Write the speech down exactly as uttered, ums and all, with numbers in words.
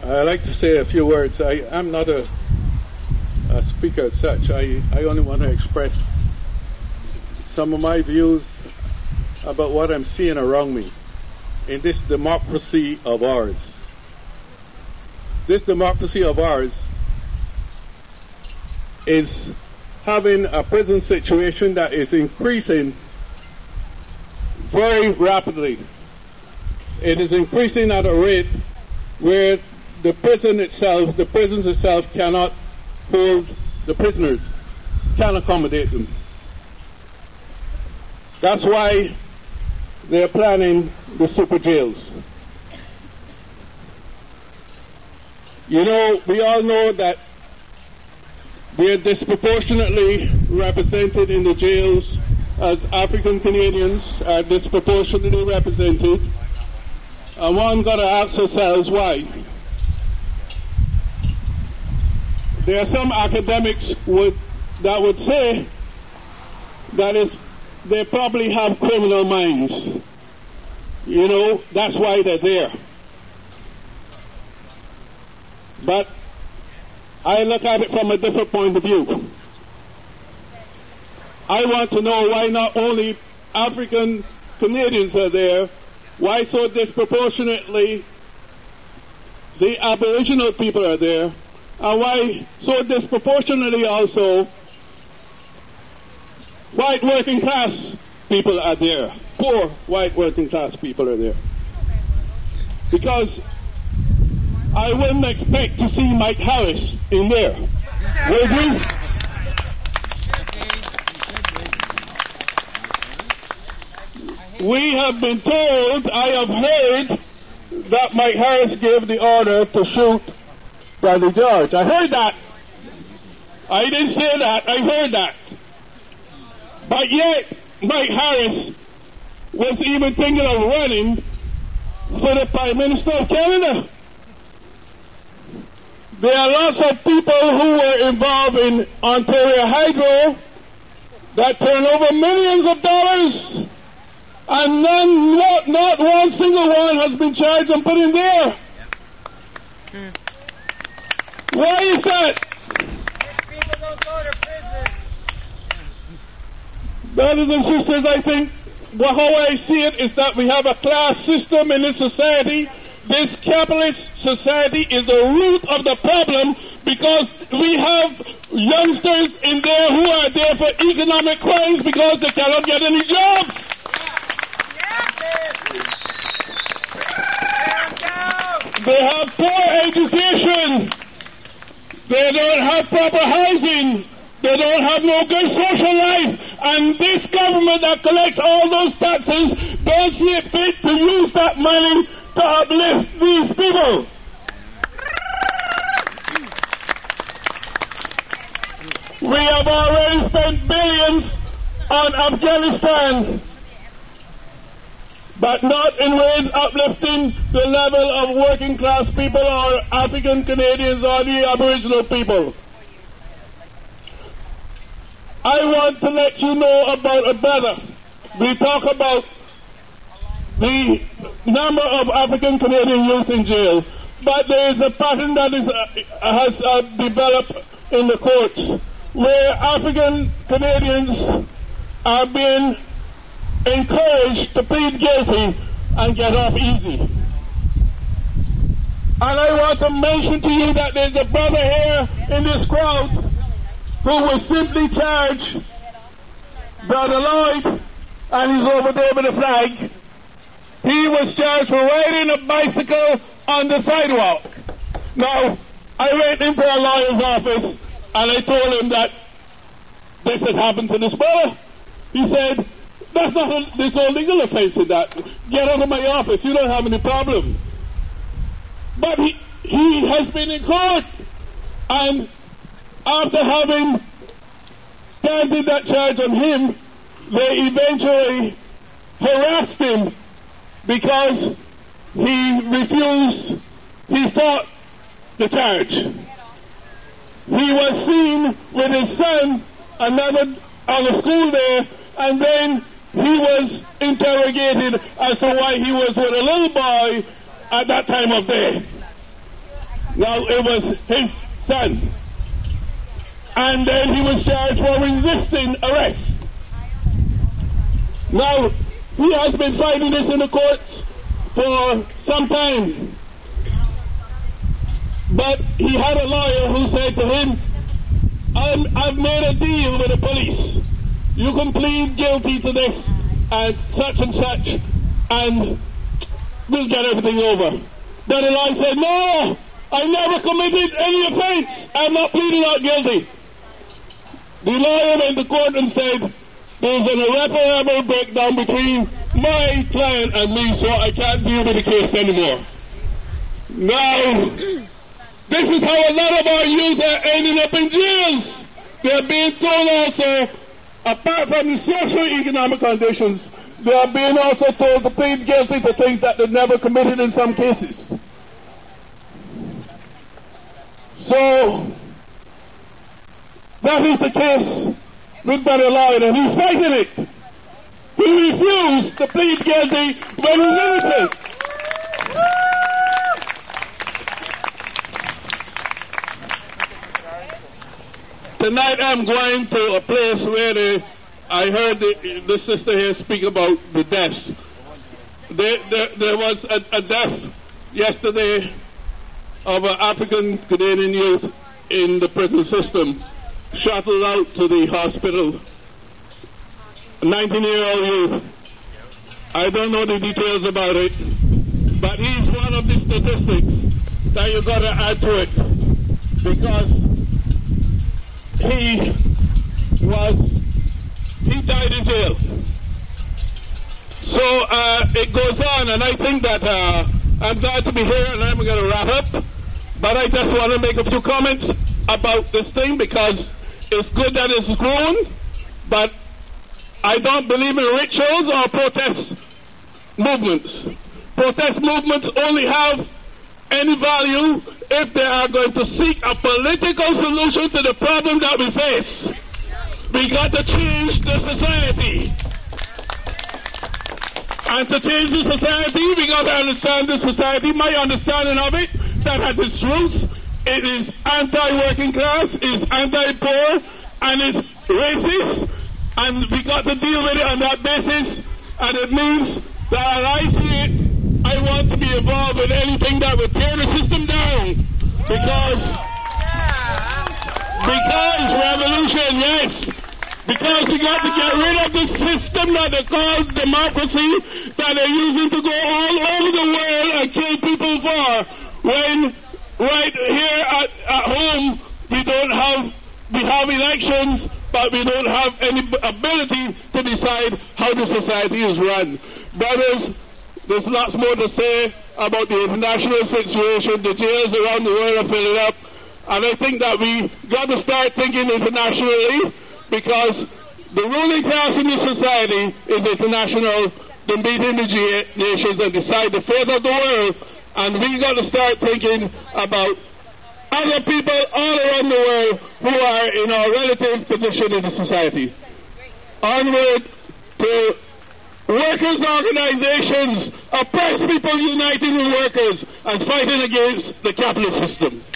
I'd like to say a few words. I, I'm not a, a speaker as such. I, I only want to express some of my views about what I'm seeing around me in this democracy of ours. This democracy of ours is having a prison situation that is increasing very rapidly. It is increasing at a rate where the prison itself, the prisons itself cannot hold the prisoners, can't accommodate them. That's why they're planning the super jails. You know, we all know that they're disproportionately represented in the jails, as African Canadians are disproportionately represented. And one got to ask ourselves why. There are some academics would, that would say that is, they probably have criminal minds. You know, that's why they're there. But I look at it from a different point of view. I want to know why not only African Canadians are there, why so disproportionately the Aboriginal people are there, and why so disproportionately also white working class people are there. Poor white working class people are there. Because I wouldn't expect to see Mike Harris in there. Would you? We have been told, I have heard, that Mike Harris gave the order to shoot Bradley George. I heard that. I didn't say that. I heard that. But yet, Mike Harris was even thinking of running for the Prime Minister of Canada. There are lots of people who were involved in Ontario Hydro that turned over millions of dollars, and none, not, not one single one has been charged and put in there. Yeah. Why is that? People don't go to prison. Brothers and sisters, I think well, how I see it is that we have a class system in this society. This capitalist society is the root of the problem, because we have youngsters in there who are there for economic crimes because they cannot get any jobs. They have poor education. They don't have proper housing. They don't have no good social life. And this government that collects all those taxes don't see it fit to use that money to uplift these people. We have already spent billions on Afghanistan, but not in ways uplifting the level of working class people or African Canadians or the Aboriginal people. I want to let you know about a brother. We talk about the number of African Canadian youth in jail, but there is a pattern that is, uh, has uh, developed in the courts where African Canadians are being encouraged to plead guilty and get off easy. And I want to mention to you that there's a brother here in this crowd who was simply charged, Brother Lloyd, and he's over there with the flag. He was charged for riding a bicycle on the sidewalk. Now, I went into a lawyer's office and I told him that this had happened to this brother. He said, That's not a, there's no legal offense in that. Get out of my office. You don't have any problem. But he, he has been in court. And after having planted that charge on him, they eventually harassed him because he refused, he fought the charge. He was seen with his son, another on a school there, and then he was interrogated as to why he was with a little boy at that time of day. Now, it was his son. And then he was charged for resisting arrest. Now, he has been fighting this in the courts for some time. But he had a lawyer who said to him, I'm, I've made a deal with the police. You can plead guilty to this and such and such, and we'll get everything over. Then the lawyer said, no, I never committed any offense. I'm not pleading not guilty. The lawyer went to court and said, there's an irreparable breakdown between my client and me, so I can't deal with the case anymore. Now, this is how a lot of our youth are ending up in jails. They're being told also, apart from the socio-economic conditions, they are being also told to plead guilty to things that they never committed in some cases. So, that is the case with Brother Lloyd, and he's fighting it. He refused to plead guilty when he's innocent. Tonight I'm going to a place where they, I heard the, the sister here speak about the deaths. There, there, there was a, a death yesterday of an African Canadian youth in the prison system, shuttled out to the hospital. A nineteen-year-old youth. I don't know the details about it, but he's one of the statistics that you got to add to it, because he was, he died in jail. So uh, it goes on, and I think that uh, I'm glad to be here, and I'm going to wrap up. But I just want to make a few comments about this thing, because it's good that it's grown, but I don't believe in rituals or protest movements. Protest movements only have any value if they are going to seek a political solution to the problem that we face. We got to change the society. And to change the society, we got to understand the society. My understanding of it, that has its roots. It is anti-working class, it's anti-poor, and it's racist. And we got to deal with it on that basis. And it means that as I see it, I want to be involved in anything that would tear the system down. Because, because revolution, yes. Because we got to get rid of the system that they call democracy, that they're using to go all over the world and kill people for. When right here at, at home, we don't have, we have elections, but we don't have any ability to decide how the society is run. Brothers, there's lots more to say about the international situation. The jails around the world are filling up. And I think that we got to start thinking internationally, because the ruling class in this society is international. They meet in the nations and decide the fate of the world. And we got to start thinking about other people all around the world who are in our relative position in the society. Onward to workers' organizations, oppressed people uniting with workers and fighting against the capitalist system.